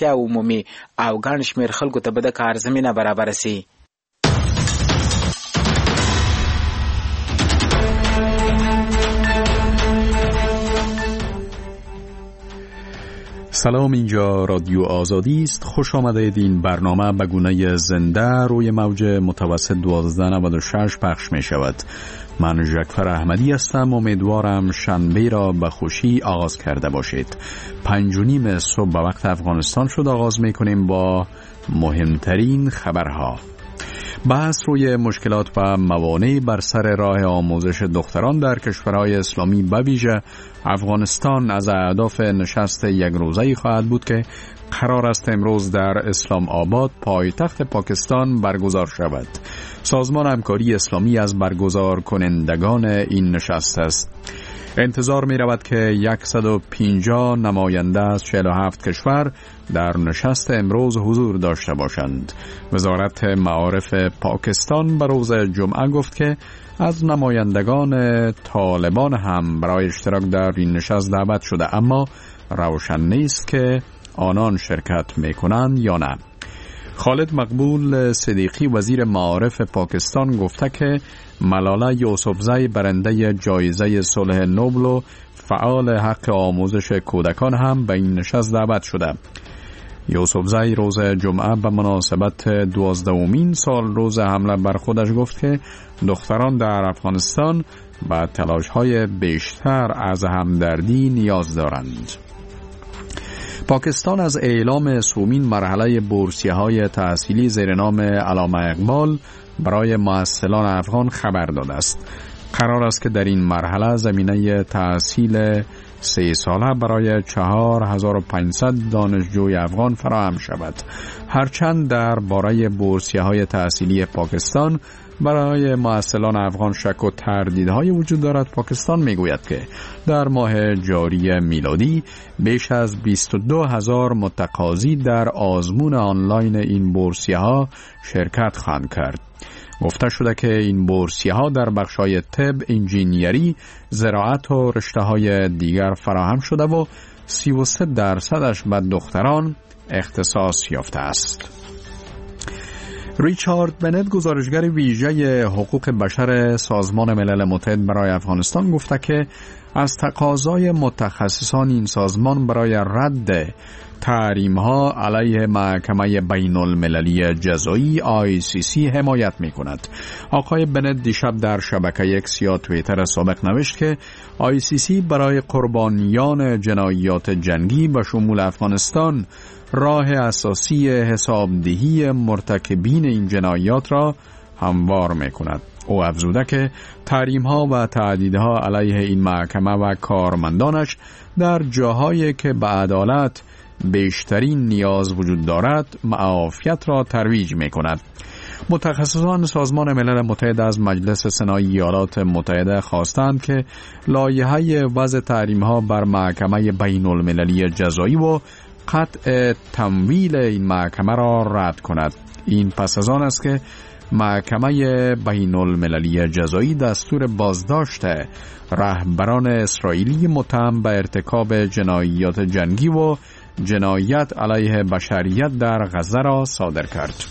پراختیا عمومي او ګڼ شمېر خلکو ته به د کار زمینه برابره سي. سلام، اینجا رادیو آزادی است. خوش آمدید. این برنامه به گونه زنده روی موج متوسط 1296 پخش می شود. من ژکفر احمدی هستم. امیدوارم شنبه را به خوشی آغاز کرده باشید. 5:30 صبح به وقت افغانستان شد. آغاز می کنیم با مهمترین خبرها. بحث روی مشکلات و موانع بر سر راه آموزش دختران در کشورهای اسلامی به ویژه افغانستان از اهداف نشست یک روزه‌ای خواهد بود که قرار است امروز در اسلام آباد پایتخت پاکستان برگزار شود. سازمان همکاری اسلامی از برگزار کنندگان این نشست است. انتظار می رود که 150 نماینده از 47 کشور در نشست امروز حضور داشته باشند. وزارت معارف پاکستان به روز جمعه گفت که از نمایندگان طالبان هم برای اشتراک در این نشست دعوت شده، اما روشن نیست که آنان شرکت می کنند یا نه. خالد مقبول صدیقی وزیر معارف پاکستان گفته که ملاله یوسفزی برنده جایزه صلح نوبل و فعال حق آموزش کودکان هم به این نشست دعوت شده. یوسفزی روز جمعه به مناسبت 12مین سال روز حمله بر خودش گفت که دختران در افغانستان به تلاش‌های بیشتر از همدردی نیاز دارند. پاکستان از اعلام سومین مرحله بورسیه‌های تحصیلی زیر نام علامه اقبال برای محصلان افغان خبر داده است. قرار است که در این مرحله زمینه تحصیل 3 ساله برای 4500 دانشجوی افغان فراهم شود. هرچند در باره بورسیه‌های تحصیلی پاکستان برای محصلان افغان شک و تردیدهای وجود دارد، پاکستان میگوید که در ماه جاری میلادی بیش از 22,000 متقاضی در آزمون آنلاین این بورسیه‌ها شرکت خواهند کرد. گفته شده که این بورسیه‌ها در بخش‌های طب، انجینیری، زراعت و رشته‌های دیگر فراهم شده و 33% به دختران اختصاص یافته است. ریچارد بنت، گزارشگر ویژه حقوق بشر سازمان ملل متحد برای افغانستان، گفته که از تقاضای متخصصان این سازمان برای رد تحریم‌ها علیه محکمه بین المللی جزایی ICC حمایت می‌کند. آقای بنت دیشب در شبکه اکس یا توییتر سابق نوشت که ICC برای قربانیان جنایات جنگی به شمول افغانستان راه اساسی حسابدهی مرتکبین این جنایات را هموار می‌کند. او افزوده که تحریم‌ها و تهدیدها علیه این محکمه و کارمندانش در جاهایی که به عدالت بیشترین نیاز وجود دارد معافیت را ترویج می‌کند. متخصصان سازمان ملل متحد از مجلس سنای ایالات متحده خواستند که لایحه وضع تحریم‌ها بر محکمه بین المللی جزایی و قطع تمویل این محکمه را رد کند. این پس از آن است که محکمه بین المللی جزایی دستور بازداشت رهبران اسرائیلی متهم به ارتکاب جنایات جنگی و جنایت علیه بشریت در غزه را صادر کرد.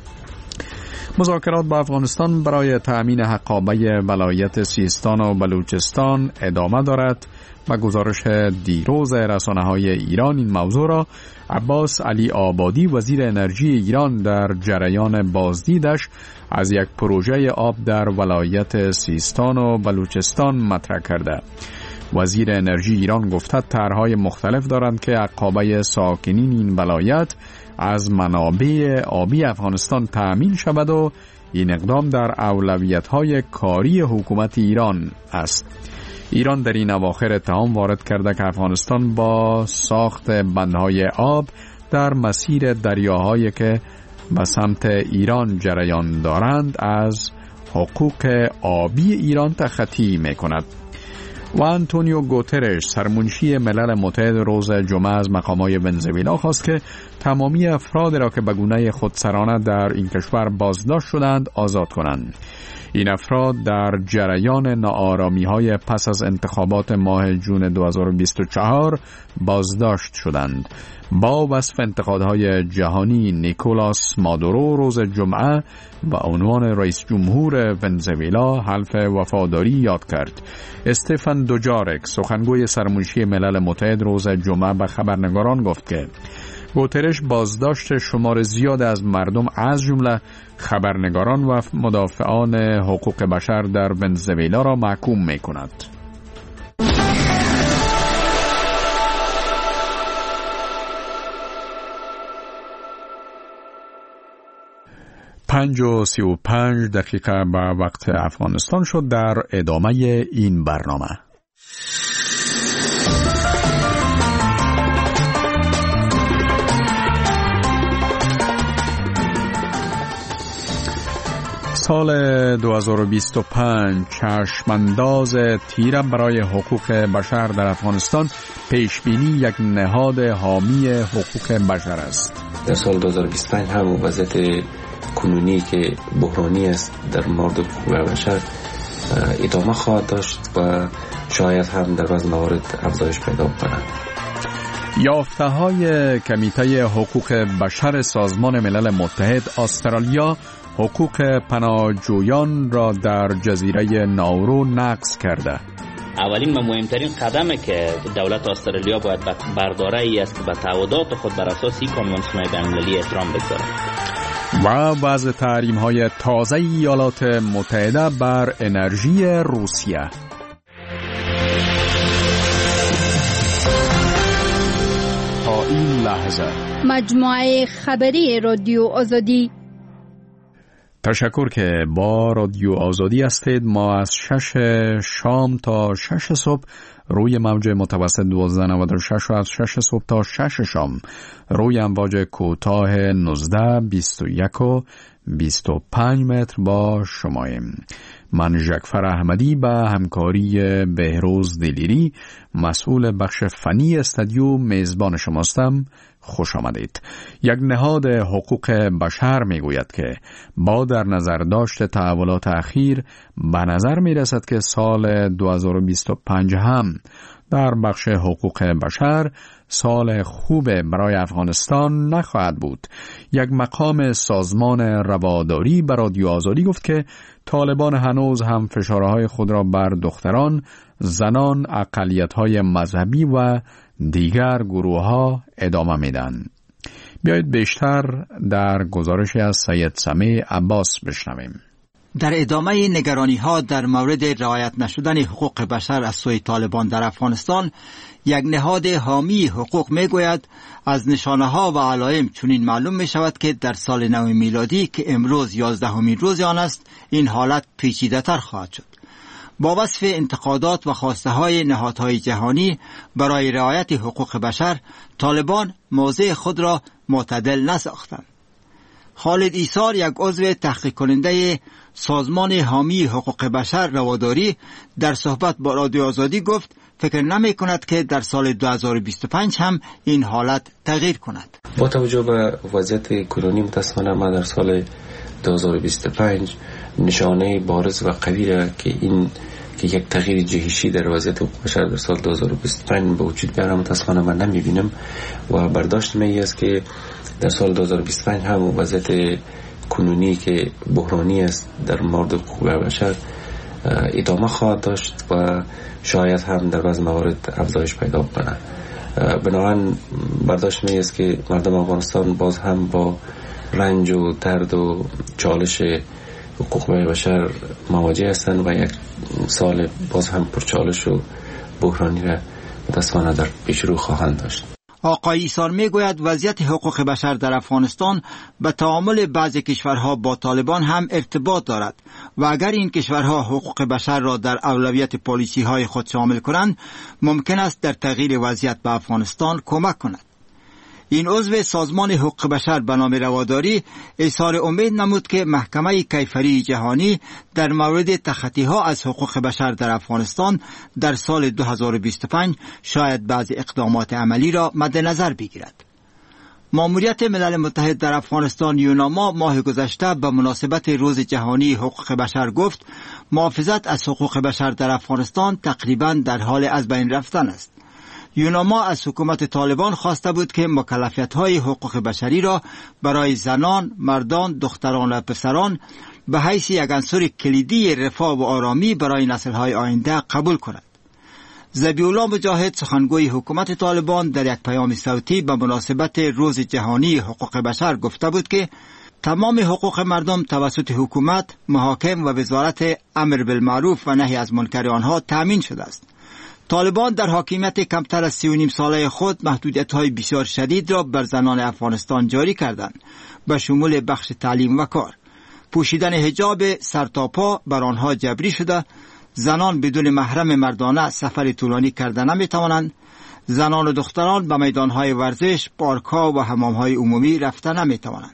مذاکرات با افغانستان برای تأمین حقابه ولایت سیستان و بلوچستان ادامه دارد. و گزارش دیروز رسانه‌های ایران این موضوع را عباس علی آبادی وزیر انرژی ایران در جریان بازدیدش از یک پروژه آب در ولایت سیستان و بلوچستان مطرح کرده. وزیر انرژی ایران گفته طرح‌های مختلف دارند که عقابه ساکنین این ولایت از منابع آبی افغانستان تأمین شود و این اقدام در اولویت‌های کاری حکومت ایران است. ایران در این اواخر اتهام وارد کرده که افغانستان با ساخت بندهای آب در مسیر دریاهایی که به سمت ایران جریان دارند از حقوق آبی ایران تخطی می کند. و آنتونیو گوترش سرمنشی ملل متحد روز جمعه از مقامات ونزوئلا خواست که تمامی افرادی را که به گونه خودسرانه در این کشور بازداشت شدند آزاد کنند. این افراد در جریان ناآرامی‌های پس از انتخابات ماه جون 2024 بازداشت شدند. با وصف انتقادهای جهانی نیکولاس مادورو روز جمعه و عنوان رئیس جمهور ونزوئلا حلف وفاداری یاد کرد. استفان دوجارک سخنگوی سرمنشی ملل متحد روز جمعه به خبرنگاران گفت که گوترش بازداشت شمار زیاد از مردم از جمله خبرنگاران و مدافعان حقوق بشر در ونزوئلا را محکوم می کند. 5:35 به وقت افغانستان شد. در ادامه این برنامه سال 2025 چشمانداز تیره برای حقوق بشر در افغانستان پیشبینی یک نهاد حامی حقوق بشر است. در سال 2025 هم وضعیت کنونی که بحرانی است در مورد حقوق بشر ادامه خواهد داشت و شاید هم در بعض موارد افزایش پیدا کند. یافته‌های کمیته حقوق بشر سازمان ملل متحد استرالیا حقوق پناهجویان را در جزیره ناورو نقض کرده. اولین و مهمترین قدمی که دولت استرالیا باید برداره ای است که به تعهدات خود بر اساس کنوانسیون بین‌المللی احترام بگذارد. و وضع تحریم‌های تازه ایالات متحده بر انرژی روسیه. تا این لحظه مجموعه خبری رادیو آزادی. تشکر که با رادیو آزادی هستید. ما از 6 شام تا 6 صبح روی موج متوسط 1296 و از 6 صبح تا 6 شام روی امواج کوتاه 19 21 و 25 متر با شماییم. من جعفر احمدی به همکاری بهروز دلیری مسئول بخش فنی استودیو میزبان شماستم. خوش آمدید. یک نهاد حقوق بشر میگوید که با در نظر داشت تحولات اخیر به نظر می رسد که سال 2025 هم در بخش حقوق بشر سال خوب برای افغانستان نخواهد بود. یک مقام سازمان رواداری به رادیو آزادی گفت که طالبان هنوز هم فشارهای خود را بر دختران، زنان، اقلیت‌های مذهبی و دیگر گروه‌ها ادامه میدن. بیایید بیشتر در گزارشی از سید سمیع عباس بشنویم. در ادامه نگرانی‌ها در مورد رعایت نشدن حقوق بشر از سوی طالبان در افغانستان، یک نهاد حامی حقوق میگوید از نشانه‌ها و علائم چنین معلوم می‌شود که در سال نو میلادی که امروز 11مین روز آن است، این حالت پیچیده‌تر خواهد شد. با وصف انتقادات و خواسته‌های نهادهای جهانی برای رعایت حقوق بشر، طالبان موضع خود را معتدل نساختند. خالد ایسار، یک عضو تحقیق کننده سازمان حامی حقوق بشر رواداری، در صحبت با رادیو آزادی گفت فکر نمی کند که در سال 2025 هم این حالت تغییر کند. با توجه به وضعیت کنونی متاسفانه ما در سال 2025 نشانه بارز و قوی را که یک تغییر جهشی در وضعیت حقوق بشر در سال 2025 به وجود بیاره متاسفانه من نمیبینم و برداشت می است که در سال 2025 هم وضعیت کنونی که بحرانی است در مورد حقوق بشر ادامه خواهد داشت و شاید هم در بعض موارد افزایش پیدا کنه. بنابراین برداشت می است که مردم افغانستان باز هم با رنج و درد و چالش حقوق بشر مواجه هستند و یک سال باز هم پرچالش و بحرانی را متاسفانه در پیش رو خواهند داشت. آقای ایسار میگوید وضعیت حقوق بشر در افغانستان به تعامل بعضی کشورها با طالبان هم ارتباط دارد و اگر این کشورها حقوق بشر را در اولویت پالیسی های خود شامل کنند، ممکن است در تغییر وضعیت به افغانستان کمک کند. این عضو سازمان حقوق بشر به نام رواداری اظهار امید نمود که محکمه کیفری جهانی در مورد تخطی‌ها از حقوق بشر در افغانستان در سال 2025 شاید بعضی اقدامات عملی را مد نظر بگیرد. ماموریت ملل متحد در افغانستان یوناما ماه گذشته به مناسبت روز جهانی حقوق بشر گفت محافظت از حقوق بشر در افغانستان تقریباً در حال از بین رفتن است. یوناما از حکومت طالبان خواسته بود که مکلفیت‌های حقوق بشری را برای زنان، مردان، دختران و پسران به حیث یک عنصر کلیدی رفاه و آرامی برای نسل‌های آینده قبول کند. ذبیح‌الله مجاهد سخنگوی حکومت طالبان در یک پیام صوتی به مناسبت روز جهانی حقوق بشر گفته بود که تمام حقوق مردم توسط حکومت، محاکم و وزارت امر بالمعروف و نهی از منکر آنها تأمین شده است. طالبان در حاکمیت کمتر از 3.5 ساله خود محدودیت‌های بسیار شدید را بر زنان افغانستان جاری کردند، به شمول بخش تعلیم و کار. پوشیدن حجاب سر تا پا بر آنها جبری شده، زنان بدون محرم مردانه سفر طولانی کرده نمی‌توانند، زنان و دختران به میدان‌های ورزش، پارک‌ها و حمام‌های عمومی رفته نمی‌توانند.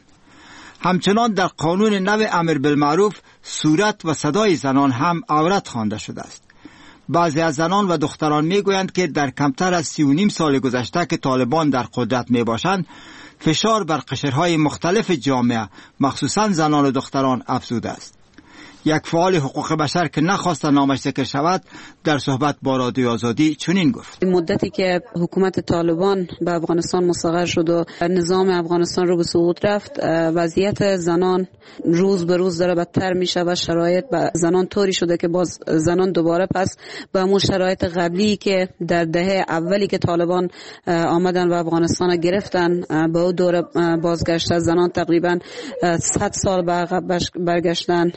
همچنان در قانون نو امر بالمعروف صورت و صدای زنان هم عورت خوانده شده است. بعضی از زنان و دختران میگویند که در کمتر از 3.5 سال گذشته که طالبان در قدرت میباشند، فشار بر قشرهای مختلف جامعه مخصوصا زنان و دختران افزوده است. یک فعال حقوق بشر که نخواست نامش ذکر شود در صحبت با رادیو آزادی چنین گفت: مدتی که حکومت طالبان به افغانستان مستقر شد و نظام افغانستان رو به سقوط رفت، وضعیت زنان روز به روز داره بدتر میشه و شرایط به زنان طوری شده که باز زنان دوباره پس به همون شرایط قبلی که در دهه اولی که طالبان آمدن و افغانستان گرفتن به اون دوره بازگشت. زنان تقریبا 100 سال به عقب برگشتن.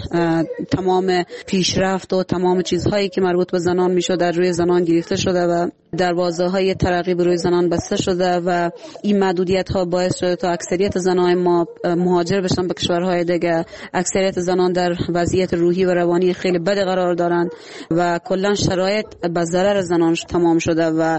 تمام پیشرفت و تمام چیزهایی که مربوط به زنان میشد در روی زنان گرفته شده و دروازه‌های ترقی به روی زنان بسته شده و این محدودیت‌ها باعث شده تا اکثریت زنان ما مهاجر بشن به کشورهای دیگه. اکثریت زنان در وضعیت روحی و روانی خیلی بد قرار دارند و کلا شرایط به ضرر زنان تمام شده و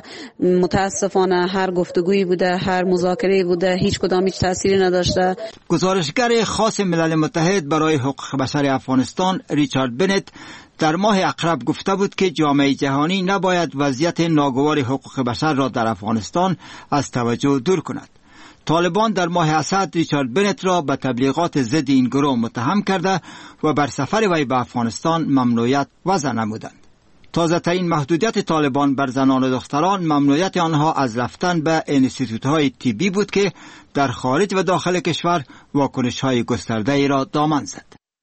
متاسفانه هر گفتگویی بوده، هر مذاکره‌ای بوده، هیچ کدام هیچ تأثیری نداشته. گزارشگر خاص ملل متحد برای حقوق بشر افغانستان ریچارد بنت در ماه اقرب گفته بود که جامعه جهانی نباید وضعیت ناگوار حقوق بشر را در افغانستان از توجه دور کند. طالبان در ماه اسد ریچارد بنت را به تبلیغات ضد این گروه متهم کرده و بر سفر وی به افغانستان ممنوعیت وضع نمودند. تازه ترین محدودیت طالبان بر زنان و دختران ممنوعیت آنها از رفتن به انستیتوت‌های طبی بود که در خارج و داخل کشور واکنش‌های گسترده‌ای را دامن زد.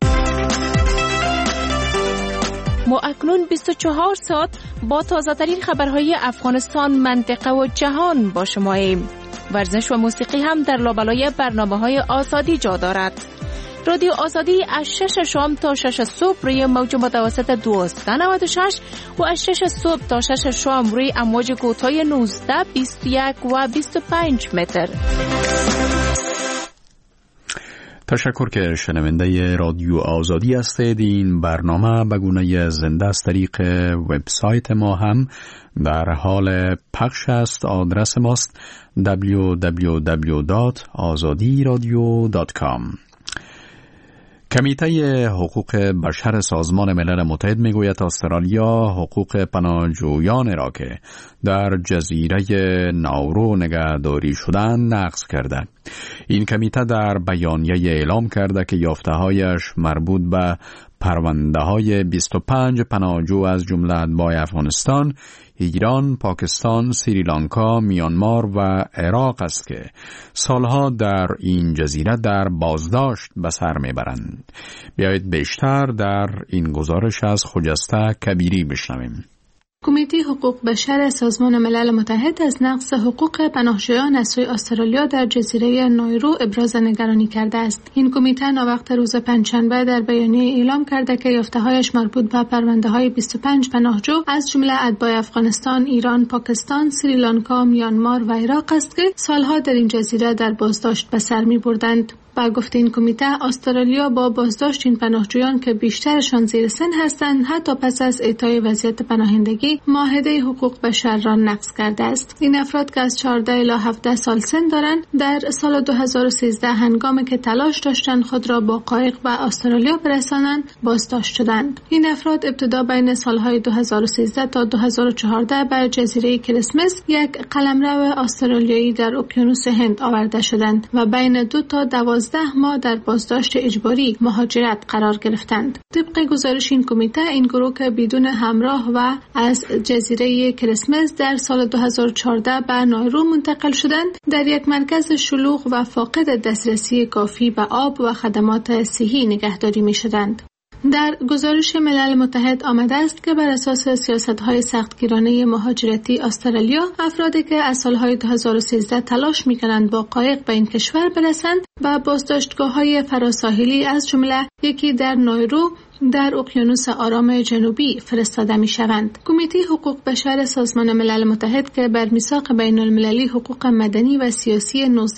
ما اکنون 24 ساعت با تازه ترین خبرهای افغانستان، منطقه و جهان با شماییم. ورزش و موسیقی هم در لابلای برنامه‌های آزادی جا دارد. رادیو آزادی از 6 شام تا 6 صبح روی موج متوسط 1296 و از 6 صبح تا 6 شام روی امواج کوتاه 19، 21 و 25 متر. تشکر که شنونده رادیو آزادی هستید. این برنامه به گونه زنده از طریق وبسایت ما هم در حال پخش است. آدرس ماست www.azadiradio.com. کمیته حقوق بشر سازمان ملل متحد میگوید استرالیا حقوق پناهجویان را که در جزیره ناورو نگهداری شدن نقض کرده. این کمیته در بیانیه اعلام کرده که یافته‌هایش مربوط به پرونده‌های 25 پناهجو از جمله اتباع افغانستان، ایران، پاکستان، سریلانکا، میانمار و عراق است که سالها در این جزیره در بازداشت به سر میبرند. بیایید بیشتر در این گزارش از خجسته کبیری بشنویم. کمیته حقوق بشر سازمان ملل متحد از نقض حقوق پناهجویان از سوی استرالیا در جزیره ناورو ابراز نگرانی کرده است. این کمیته ناوقت روز پنجشنبه در بیانیه اعلام کرده که یافته‌هایش مربوط به پرونده‌های 25 پناهجو از جمله اتباع افغانستان، ایران، پاکستان، سریلانکا، میانمار و عراق است که سالها در این جزیره در بازداشت به سر می‌بردند. با گفته این کمیته، استرالیا با بازداشت این پناهجویان که بیشترشان زیر سن هستند، حتی پس از اعطای وضعیت پناهندگی جهانی معاهده حقوق بشر را نقض کرده است. این افراد که از 14 الی 17 سال سن دارند در سال 2013 هنگامی که تلاش داشتند خود را با قایق به استرالیا برسانند بازداشت شدند. این افراد ابتدا بین سالهای 2013 تا 2014 به جزیره کریسمس یک قلمرو استرالیایی در اقیانوس هند آورده شدند و بین 2 تا 12 ماه در بازداشت اجباری مهاجرت قرار گرفتند. طبق گزارش این کمیته، این گروه که بدون همراه و از جزیره کریسمس در سال 2014 به نایرو منتقل شدند، در یک مرکز شلوغ و فاقد دسترسی کافی به آب و خدمات صحی نگهداری می شدند. در گزارش ملل متحد آمده است که بر اساس سیاست‌های سختگیرانه مهاجرتی استرالیا، افرادی که از سالهای 2013 تلاش می‌کنند با قایق به این کشور برسند به بازداشتگاه‌های فراساحلی از جمله یکی در نایرو در اقیانوس آرام جنوبی فرستاده می‌شوند. کمیته حقوق بشر سازمان ملل متحد که بر میثاق بین‌المللی حقوق مدنی و سیاسی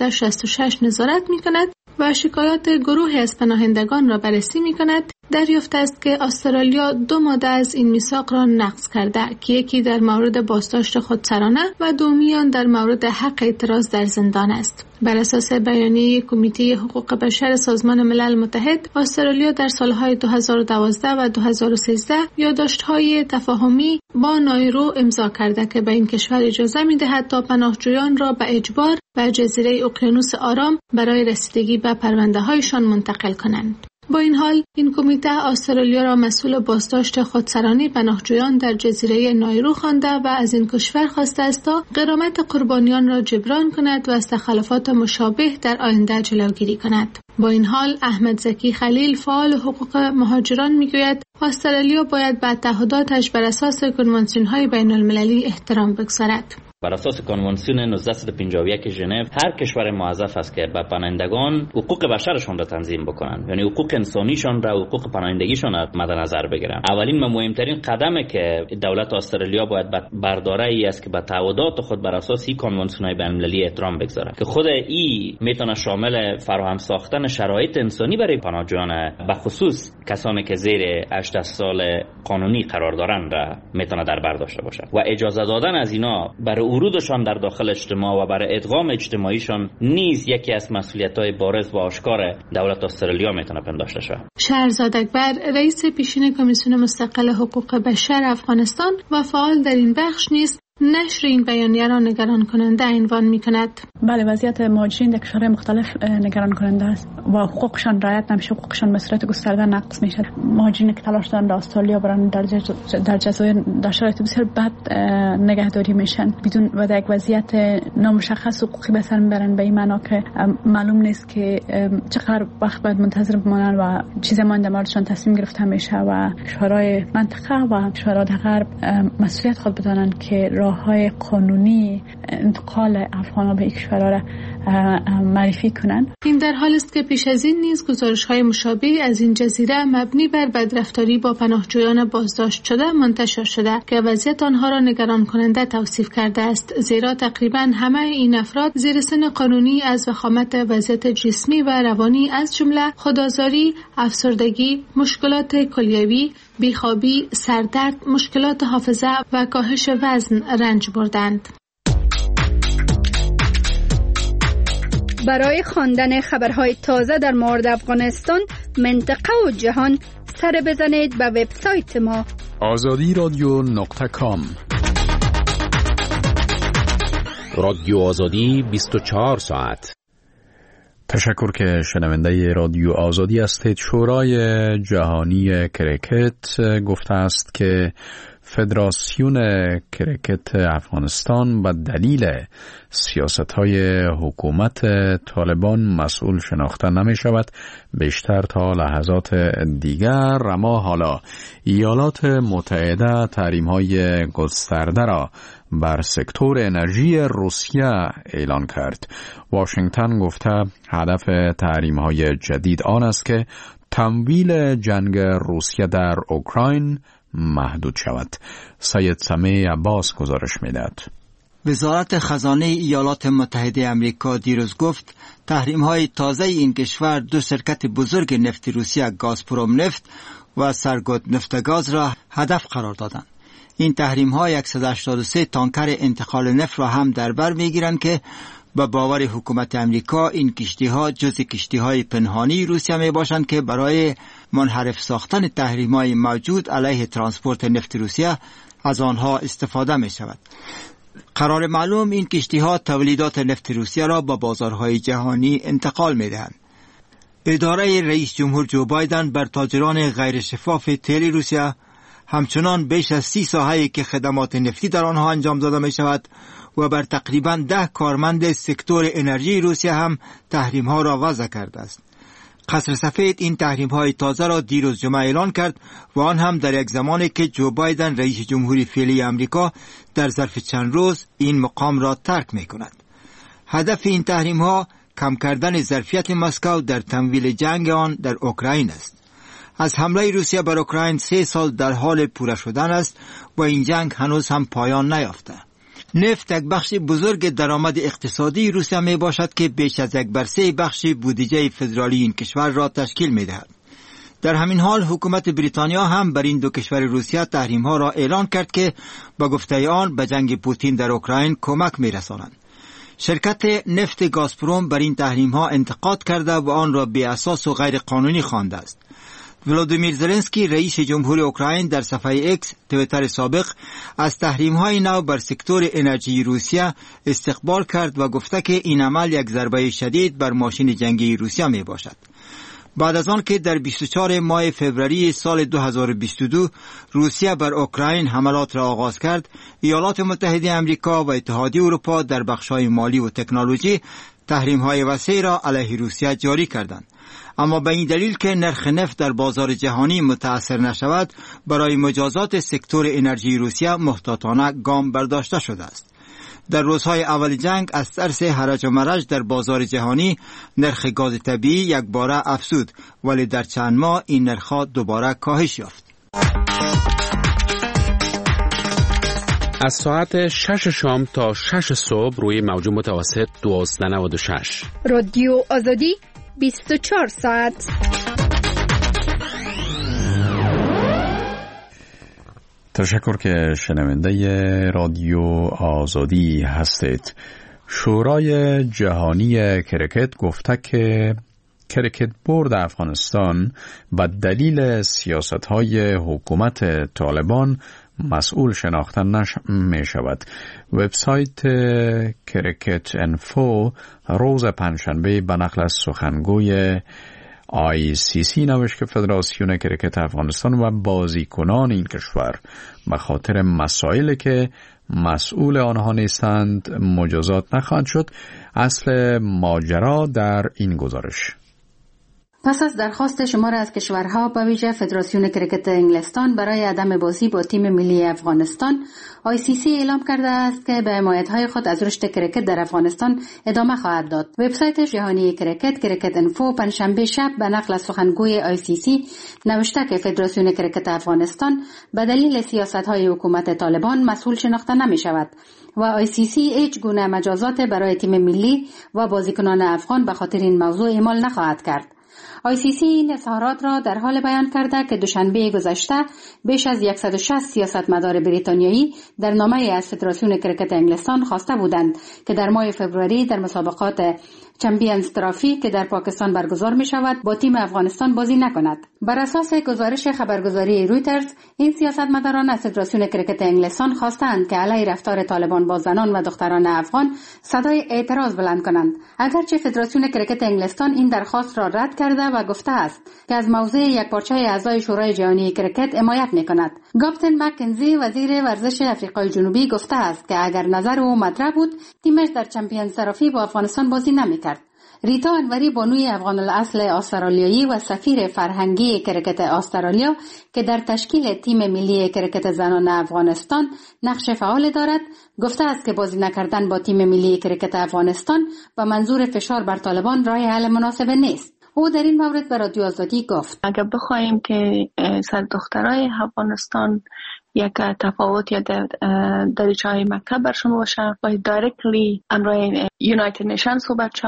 1966 نظارت می‌کند و شکایات گروهی از پناهندگان را بررسی می‌کند، دریافت است که استرالیا 2 ماده از این میثاق را نقض کرده که یکی در مورد بازداشت خودسرانه و دومی آن در مورد حق اعتراض در زندان است. بر اساس بیانیه کمیته حقوق بشر سازمان ملل متحد، استرالیا در سالهای 2012 و 2013 یادداشت‌های تفاهمی با نایرو امضا کرده که به این کشور اجازه می‌دهد تا پناهجویان را به اجبار به جزیره اقیانوس آرام برای رسیدگی به پرونده‌هایشان منتقل کنند. با این حال، این کمیته استرالیا را مسئول بازداشت خودسرانه پناهجویان در جزیره نایرو خوانده و از این کشور خواسته است تا غرامت قربانیان را جبران کند و از تخلفات مشابه در آینده جلوگیری کند. با این حال، احمد زکی خلیل، فعال حقوق مهاجران، میگوید استرالیا باید به تعهداتش بر اساس کنوانسیون‌های بین‌المللی احترام بگذارد. بر اساس کنوانسیون 1951 ژنو، هر کشور موظف است که به پناهندگان حقوق بشرشان را تنظیم بکنند، یعنی حقوق انسانیشان را، حقوق پناهندگیشان را مد نظر بگیرند. اولین و مهمترین قدمی که دولت استرالیا باید برداره ای است که به تعهدات خود بر اساس این کنوانسیون بین‌المللی احترام بگذارد که خود این میتونه شامل فراهم ساختن شرایط انسانی برای پناهجویان، به خصوص کسانی که زیر 18 سال قانونی قرار دارند را میتونه در بر داشته باشد و اجازه دادن از اینا برای ورودشان در داخل اجتماع و برای ادغام اجتماعیشان نیز یکی از مسئولیت‌های بارز و آشکار دولت استرالیا میتونه پنداشته شود. شهرزاد اکبر، رئیس پیشین کمیسیون مستقل حقوق بشر افغانستان و فعال در این بخش نیز، نشر این بیانیه را نگران کننده عنوان می‌کند. بله، وضعیت مهاجرین در کشورهای مختلف نگران کننده است و حقوقشان رعایت نمیشه، حقوقشان به صورت گسترده نقض میشه. مهاجرین که تلاش دارن در استرالیا برن در جزایر در شرایط بسیار بد نگهداری میشن بدون و در یک وضعیت نامشخص حقوقی به سر میبرن، به این معنا که معلوم نیست که چقدر وقت باید منتظر بمانن و چه زمان در موردشان تصمیم گرفته میشه و کشورهای منطقه و کشورهای غرب مسئولیت خود بدانن که راه‌های قانونی انتقال افغان‌ها به کشورها را معرفی کنند. این در حال است که پیش از این نیز گزارش‌های مشابه از این جزیره مبنی بر بدرفتاری با پناهجویان بازداشت شده منتشر شده که وضعیت آنها را نگران کننده توصیف کرده است، زیرا تقریبا همه این افراد زیر سن قانونی از وخامت وضعیت جسمی و روانی از جمله خودآزاری، افسردگی، مشکلات کلیوی، بیخوابی، سردرد، مشکلات حافظه و کاهش وزن رنج بردند. برای خواندن خبرهای تازه در مورد افغانستان، منطقه و جهان، سر بزنید به وبسایت ما azadiradyo.com. رادیو آزادی 24 ساعت. تشکر که شنونده رادیو آزادی هستید. شورای جهانی کریکت گفته است که فدراسیون کریکت افغانستان به دلیل سیاست‌های حکومت طالبان مسئول شناخته نمی شود بیشتر تا لحظات دیگر. اما حالا ایالات متحده تحریم‌های گسترده را بر سکتور انرژی روسیه اعلان کرد. واشنگتن گفته هدف تحریم‌های جدید آن است که تمویل جنگ روسیه در اوکراین محدود شود. سید سمیع عباس گزارش می‌دهد. وزارت خزانه ایالات متحده آمریکا دیروز گفت تحریم‌های تازه این کشور 2 شرکت بزرگ نفت روسیه، گازپروم نفت و سرگود نفتگاز را هدف قرار دادند. این تحریم ها 183 تانکر انتقال نفت را هم در بر میگیرند که به باور حکومت امریکا این کشتی ها جز کشتی های پنهانی روسیه می باشند که برای منحرف ساختن تحریم های موجود علیه ترانسپورت نفت روسیه از آنها استفاده می شود. قرار معلوم این کشتی ها تولیدات نفت روسیه را به بازارهای جهانی انتقال می دهند. اداره رئیس جمهور جو بایدن بر تاجران غیر شفاف تیل روسیه همچنان بیش از 30 ساحه‌ای که خدمات نفتی در آنها انجام داده می شود و بر تقریباً 10 کارمند سکتور انرژی روسیه هم تحریم ها را وضع کرده است. قصر سفید این تحریم های تازه را دیروز جمعه اعلان کرد و آن هم در یک زمانی که جو بایدن رئیس جمهوری فعلی امریکا در ظرف چند روز این مقام را ترک می کند. هدف این تحریم ها کم کردن ظرفیت مسکو در تمویل جنگ آن در اوکراین است. از حمله روسیه بر اوکراین 3 سال در حال پوره شدن است و این جنگ هنوز هم پایان نیافته. نفت یک بخش بزرگ درآمد اقتصادی روسیه می باشد که بیش از 1/3 بخش بودجه فدرالی این کشور را تشکیل می دهد. در همین حال حکومت بریتانیا هم بر این دو کشور روسیه تحریم ها را اعلان کرد که با گفته آن به جنگ پوتین در اوکراین کمک می رسانند. شرکت نفت گازپروم بر این تحریم ها انتقاد کرده و آن را بی اساس و غیر قانونی خوانده است. ولادیمیر زلنسکی رئیس جمهور اوکراین در صفحه ایکس توییتر سابق از تحریم های نو بر سکتور انرژی روسیه استقبال کرد و گفته که این عمل یک ضربه شدید بر ماشین جنگی روسیه می باشد. بعد از آن که در 24 ماه فوریه سال 2022 روسیه بر اوکراین حملات را آغاز کرد، ایالات متحده آمریکا و اتحادیه اروپا در بخش‌های مالی و تکنولوژی تحریم‌های وسیع را علیه روسیه جاری کردند. اما به این دلیل که نرخ نفت در بازار جهانی متأثر نشود، برای مجازات سکتور انرژی روسیه محتاطانه گام برداشته شده است. در روزهای اول جنگ از ترس هرج و مرج در بازار جهانی نرخ گاز طبیعی یک باره افزود، ولی در چند ماه این نرخ‌ها دوباره کاهش یافت. از ساعت 6 شام تا 6 صبح روی موج متوسط 1296 رادیو آزادی 24 ساعت. تشکر که شنونده رادیو آزادی هستید. شورای جهانی کرکت گفته که کرکت بورد افغانستان به دلیل سیاست‌های حکومت طالبان مسئول شناخته می شود. وبسایت کرکت انفو روز پنجشنبه به نقل از سخنگوی ICC نوشت که فدراسیون کرکت افغانستان و بازیکنان این کشور به خاطر مسائلی که مسئول آنها نیستند مجازات نخواهند شد. اصل ماجرا در این گزارش. پس از درخواست شمار از کشورها به ویژه فدراسیون کرکت انگلستان برای عدم بازی با تیم ملی افغانستان، ICC اعلام کرده است که به حمایت‌های خود از رشد کرکت در افغانستان ادامه خواهد داد. وبسایت جهانی کرکت انفو پنجشنبه شب به نقل از سخنگوی ICC نوشته که فدراسیون کرکت افغانستان به دلیل سیاست‌های حکومت طالبان مسئول شناخته نمی‌شود و ICC هیچ گونه مجازات برای تیم ملی و بازیکنان افغان به خاطر این موضوع اعمال نخواهد کرد. ICC این اظهارات را در حال بیان کرده که دوشنبه گذشته بیش از 160 سیاستمدار بریتانیایی در نامه از فدراسیون کرکت انگلستان خواسته بودند که در ماه فوریه در مسابقات چمپیونز ترافی که در پاکستان برگزار می شود با تیم افغانستان بازی نکند. بر اساس گزارش خبرگزاری رویترز، این سیاستمداران از فدراسیون کرکت انگلستان خواستند که علیه رفتار طالبان با زنان و دختران افغان صدای اعتراض بلند کنند. اگرچه فدراسیون کرکت انگلستان این درخواست را رد کرده و گفته است که از موضع یکپارچه اعضای شورای جهانی کرکت حمایت می‌کند. گابتن مکنزی وزیر ورزش آفریقای جنوبی گفته است که اگر نظر او مطرح بود، تیمش در چمپیونز ترافی با افغانستان بازی نمی‌کرد. ریتا انوری بانوی افغان الاصل استرالیایی و سفیر فرهنگی کرکت استرالیا که در تشکیل تیم ملی کرکت زنان افغانستان نقش فعال دارد، گفته است که بازی نکردن با تیم ملی کرکت افغانستان به منظور فشار بر طالبان راه حل مناسب نیست. او در این مورد به رادیو آزادی گفت: اگر بخوایم که سر دخترای افغانستان یک تفاوت یا دریچه های مکتب برشون باشه و دایرکتلی امرای یونایتد نیشن صحبت شوم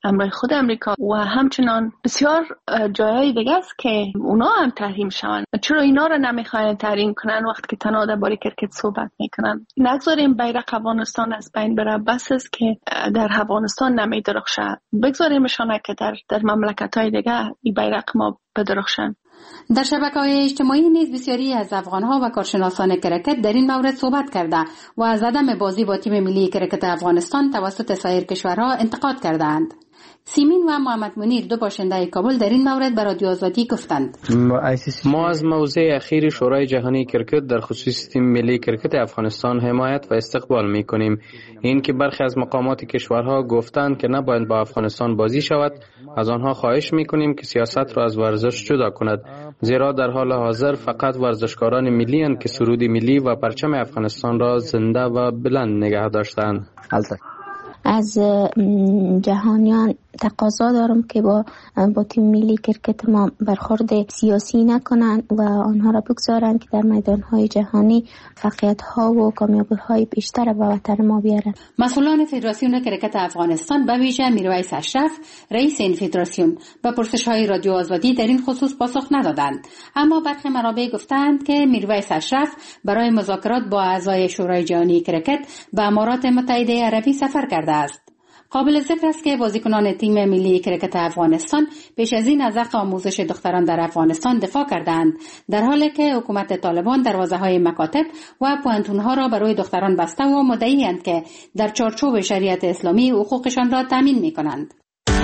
همراه خود امریکا و همچنان بسیار جایهای دیگه است که اونا هم تحریم شوند. چرا اینا رو نمیخواین تحریم کنن وقتی که تنها درباره کرکت صحبت میکنن؟ نگذاریم بیرق افغانستان از بین بره. بس است که در افغانستان نمیدرخشه، بگذاریمشان که در مملکت‌های دیگه این بیرق ما بدرخشن. در شبکه‌های اجتماعی نیز بسیاری از افغان‌ها و کارشناسان کرکت در این مورد صحبت کرده و از عدم بازی با تیم ملی کرکت افغانستان توسط سایر کشورها انتقاد کردند. سیمین و محمد منیر، دو باشنده کابل، در این مورد به رادیو آزادی گفتند: ما از موضع اخیر شورای جهانی کرکت در خصوص تیم ملی کرکت افغانستان حمایت و استقبال می‌کنیم. این که برخی از مقامات کشورها گفتند که نباید با افغانستان بازی شود، از آنها خواهش می‌کنیم که سیاست را از ورزش جدا کند، زیرا در حال حاضر فقط ورزشکاران ملی اند که سرود ملی و پرچم افغانستان را زنده و بلند نگه داشتند. از جهانیان تقاضا دارم که با تیم ملی کرکت ما برخورد سیاسی نکنند و آنها را بگذارند که در میدان‌های جهانی فعالیت‌ها و کامیابی‌های بیشتر به وطن ما بیارند. مسئولان فدراسیون کرکت افغانستان به ویژه میرویس اشرف، رئیس این فدراسیون، به پرسش‌های رادیو آزادی در این خصوص پاسخ ندادند، اما برخی منابع گفتند که میرویس اشرف برای مذاکرات با اعضای شورای جهانی کرکت به امارات متحده عربی سفر کرده است. قابل ذکر است که بازیکنان تیم ملی کرکت افغانستان پیش از این از حق آموزش دختران در افغانستان دفاع کردند، در حالی که حکومت طالبان دروازه‌های مکاتب و پوانتون‌ها را برای دختران بسته و مدعی‌اند که در چارچوب شریعت اسلامی حقوقشان را تامین می‌کنند.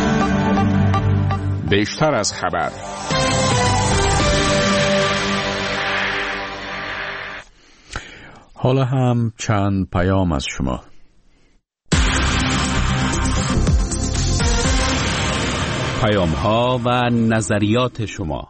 بیشتر از خبر. حالا هم چند پیام از شما. پیام ها و نظریات شما.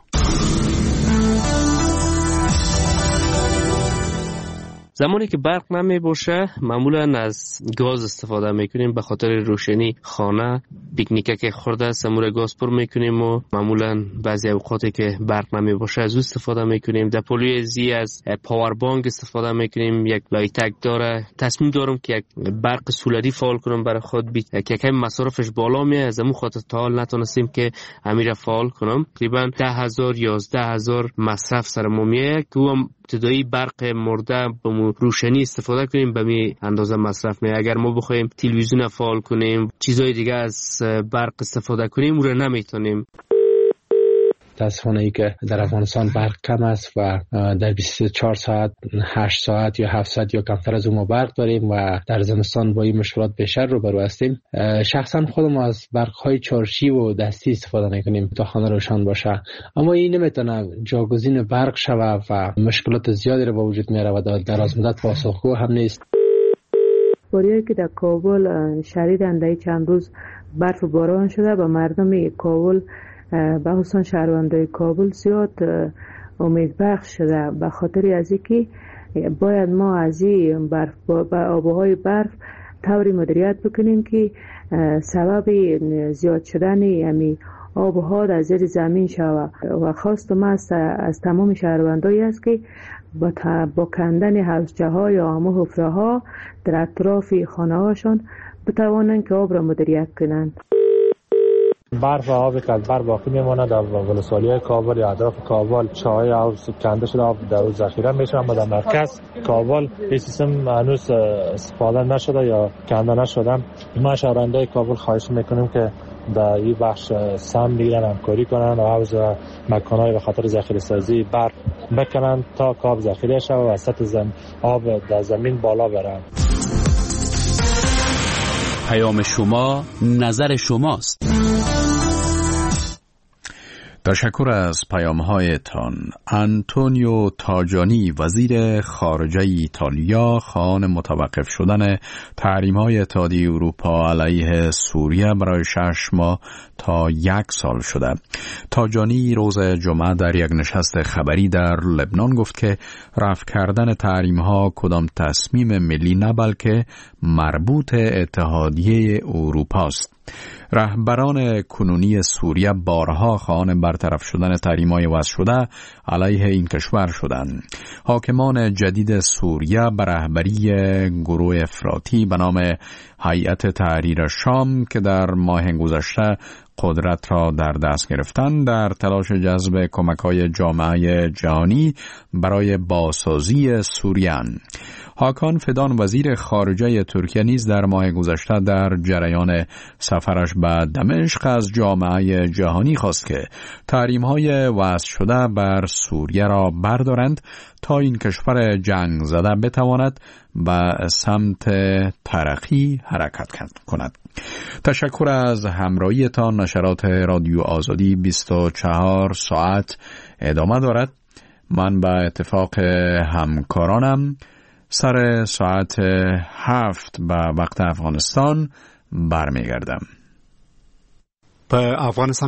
زمانی که برق نمی باشه معمولا از گاز استفاده میکنیم به خاطر روشنی خانه، پیکنیکه که خورده سمور گاز پر میکنیم و معمولا بعضی اوقاتی که برق نمی باشه از او استفاده میکنیم. در پولوی زی از پاور بانک استفاده میکنیم. یک لایتک داره. تصمیم دارم که یک برق سولری فعال کنم برای خود که کم مصرفش بالا میه، از همون خاطر تا حال نتونستیم که امیر فعال کنم. تقریبا 10,000 11,000 مصرف سر ما میه که ابتدایی برق مرده به روشنی استفاده کنیم به می اندازه مصرف میه. اگر ما بخوایم تلویزیون فعال کنیم، چیزای دیگه از برق استفاده کنیم، اون رو نمیتونیم. متاسفانه ای که در افغانستان برق کم است و در 24 ساعت 8 ساعت یا 7 ساعت یا کمتر از اون ما برق داریم و در زمستان با این مشکلات بیشتر روبرو هستیم. شخصا خودم از برق‌های چارشی و دستی استفاده می‌کنیم تا خانه روشن باشه، اما این نمیتونه جاگزین برق شود و مشکلات زیادی رو به وجود میاره و در دراز مدت پاسخگو هم نیست. باریایی که در کابل شدیداً در چند روز برف و باران شده و مردم کابل به خصوص شهروندان کابل زیاد امید بخش شده، به خاطر از اینکه باید ما از این برف با آبهای برف طوری مدیریت بکنیم که سبب زیاد شدن همین آبها در زیر زمین شود و خواست ما از تمام شهروندایی است که با کندن حوضچه‌ها یا همه حفره‌ها در اطراف خانه‌هاشان بتوانند که آب را مدیریت کنند. برف و آب که از بر باقی میمونه در ولسوالی‌های کابل یا اطراف کابل، چاهای آب کنده شده، آب در اون ذخیره میشه، اما در مرکز کابل این سیستم هنوز استفاده نشده یا کنده نشده. ما شهروندان کابل خواهش میکنیم که در این بخش سهم بگیرن، همکاری کنن و حوض و مکان‌های به خاطر ذخیره سازی برف بکنن تا آب ذخیره شود و سطح آب در زمین بالا بره. پیام شما، نظر شماست. تشکر از پیام‌هایتان. آنتونیو تاجانی، وزیر خارجه ایتالیا، خواهان متوقف شدن تحریم‌های اتحادیه اروپا علیه سوریه برای 6 ماه تا 1 سال شده. تاجانی روز جمعه در یک نشست خبری در لبنان گفت که رفع کردن تحریم‌ها کدام تصمیم ملی نه بلکه مربوط اتحادیه اروپا است. رهبران کنونی سوریه بارها خواهان برطرف شدن تحریم‌های وضع شده علیه این کشور شدند. حاکمان جدید سوریه به رهبری گروه افراطی به نام هیئت تحریر شام که در ماه گذشته قدرت را در دست گرفتند در تلاش جذب کمک‌های جامعه جهانی برای بازسازی سوریه. هاکان فدان وزیر خارجه ترکیه نیز در ماه گذشته در جریان سفرش به دمشق از جامعه جهانی خواست که تحریم‌های وضع شده بر سوریه را بردارند تا این کشور جنگ زده بتواند به سمت ترقی حرکت کند. تشکر از همراهیتان. نشرات رادیو آزادی 24 ساعت ادامه دارد. من به اتفاق همکارانم سر ساعت 7 به وقت افغانستان برمیگردم. په افغانستان